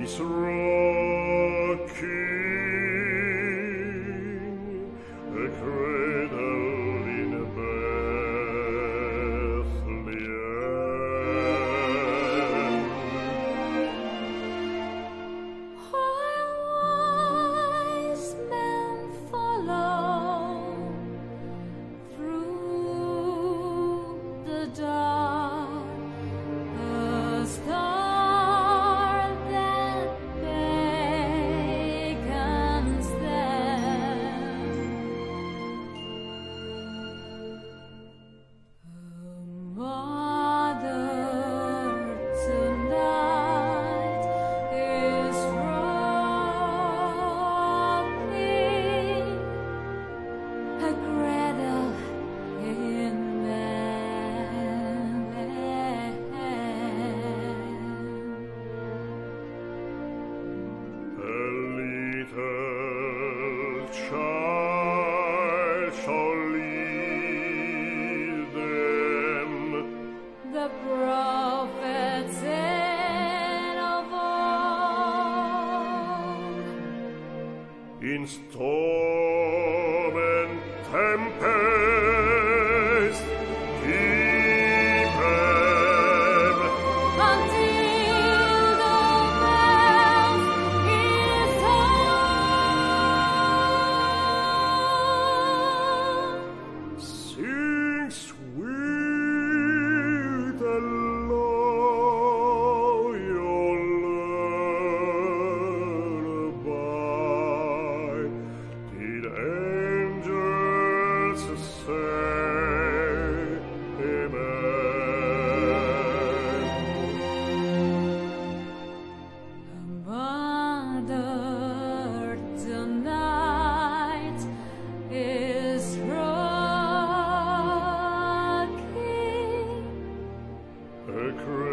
is rocking a cradle in Bethlehem. While wise men follow through the dark, a star that beckons them. A mother tonight is rocking a cradle in Bethlehem. A little child shall lead them. The prophet said of old, In storm and tempest, keep them. until the bells hear toll. Sing sweet and low your lullaby. Did angels say amen? A mother tonight is rocking A